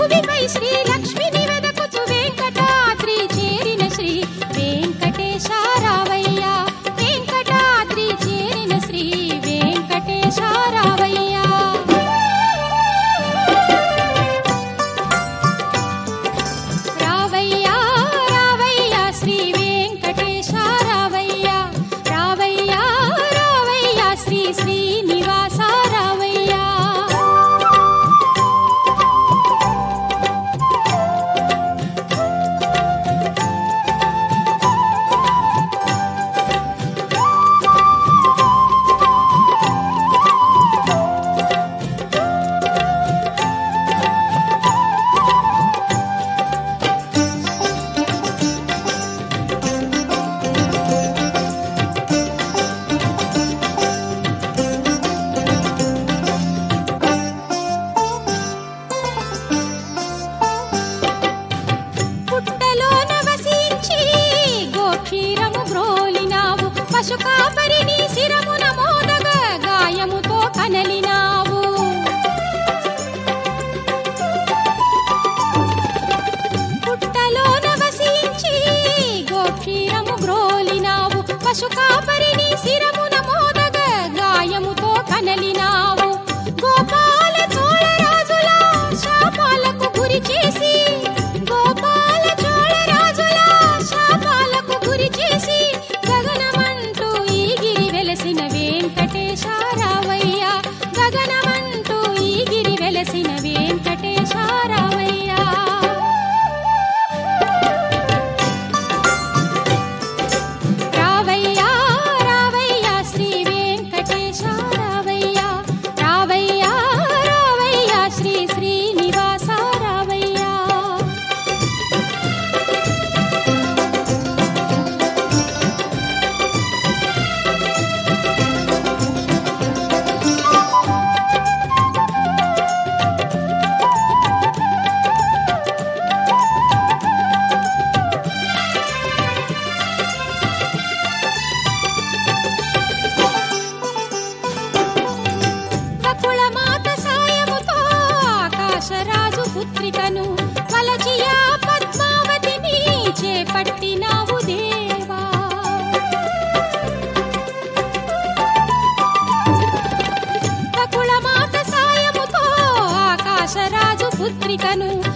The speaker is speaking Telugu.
భువిపై శ్రీ లక్ష్మిని వెదకుచు వెంకటాద్రి చేరిన శ్రీ వెంకటేశ రావయ్య. వెంకటాద్రి చేరిన శ్రీ వెంకటేశ రావయ్య. రావయ్య రావయ్య శ్రీ వెంకటేశ రావయ్య. రావయ్య రావయ్య శ్రీ శ్రీనివాస రావయ్య. పుట్టలోన వసించి గోక్షీరము గ్రోలినావు. పశుకాపరిని శిరమున మోదగ గాయముతో కనలినావు. పుట్టలోన వసించి గోక్షీరము గ్రోలినావు. పశుకాపరిని శిరమున మోదగ గాయముతో కనలినావు. గోపాల చోళరాజుల శాపాలకు గురి చేసి గోపాల చోళరాజుల శాపాలకు గురి చేసి గగనమంటూ ఈ గిరి వెలసిన వెంకటేశ రావయ్య. గగనమంటూ ఈ గిరి వెలసిన వెంకటేశ రావయ్య. రావయ్య రావయ్య శ్రీ వెంకటేశ రావయ్య. రావయ్య రావయ్య శ్రీ శ్రీనివాస రావయ్య. బకుళమాత సాయముతో ఆకాశరాజు పుత్రికను వలచియా పద్మావతిని చేపట్టినావు దేవా. బకుళమాత సాయముతో ఆకాశరాజు పుత్రికను